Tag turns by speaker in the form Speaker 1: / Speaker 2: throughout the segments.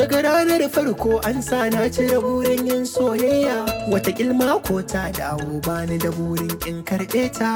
Speaker 1: daga ranar farko an sa na cire burin yin soyayya, wata mako ta dawo bani da burin in karɓe ta.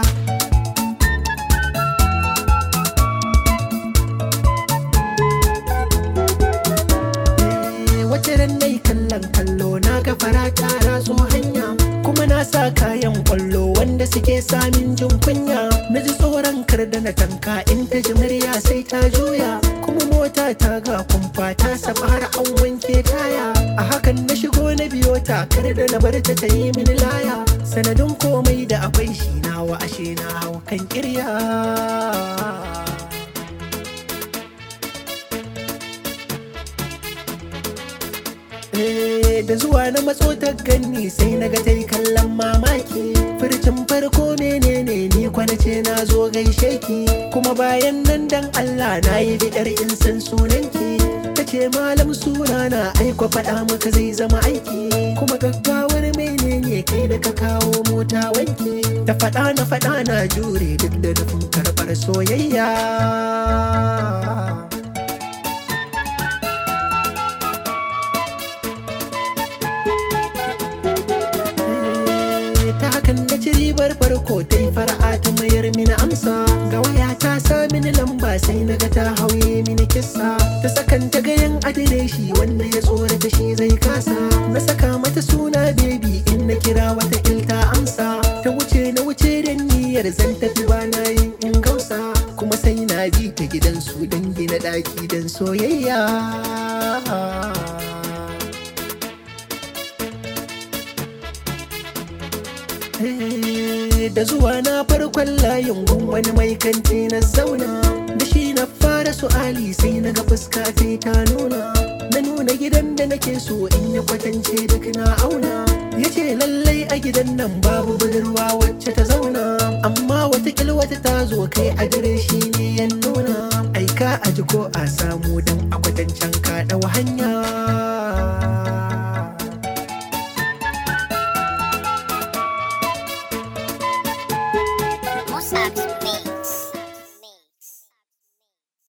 Speaker 1: Wace ran nai kallon kallo na ga fara ta ratso hanya, kuma na sa kayan kwallo wanda suke samin jin kunya. Na ji tsoron kar da na tanka in ta ji murya sai ta juya, kuma mota ta ga kumfa ta saba har an wanke taya. A hakan na shigo na biyo ta kar da na bar ta ta yi mini laya, sanadin komai da akwai shi nawa ashe na hau kan kirya. Da zuwa na matso ta ganni sai na ga tai kallon mamaki, furcin farko menene ni kwana ce na zo gaishe ki, kuma bayan nan dan Allah na yi bidar in san sunanki. Ta ce malam suna na aiko faɗa maka zai zama aiki, kuma gaggawar menene kai da ka kawo mota wanki. Ta faɗa na jure duk da nufin karɓar soyayya. Ta hakan na ci ribar farko ta yi fara'a ta mayar mini amsa, ga waya ta sa mini lamba sai na ga ta hauye mini kissa. Ta sakan ta gayan adireshi wanda ya tsorata shi zai kasa, na saka mata suna baby in na kira wata ilta amsa. Ta wuce na wuce da niyyar zan tafi bana yin in gausa, kuma sai na ji ta gidansu don gina ɗaki don soyayya. Da zuwa na farkon layin gun wani mai kanti na zauna, da shi na fara su'ali sai na ga fuska ta nuna. Na nuna gidan da nake so in ya kwatance duk na auna, ya ce lallai a gidan nan babu budurwa wacce ta zauna, amma watakil wata ta zo kai a dire shi ne ya nuna. Aika a ji ko a samu dan a kwatancen ka ɗau hanya.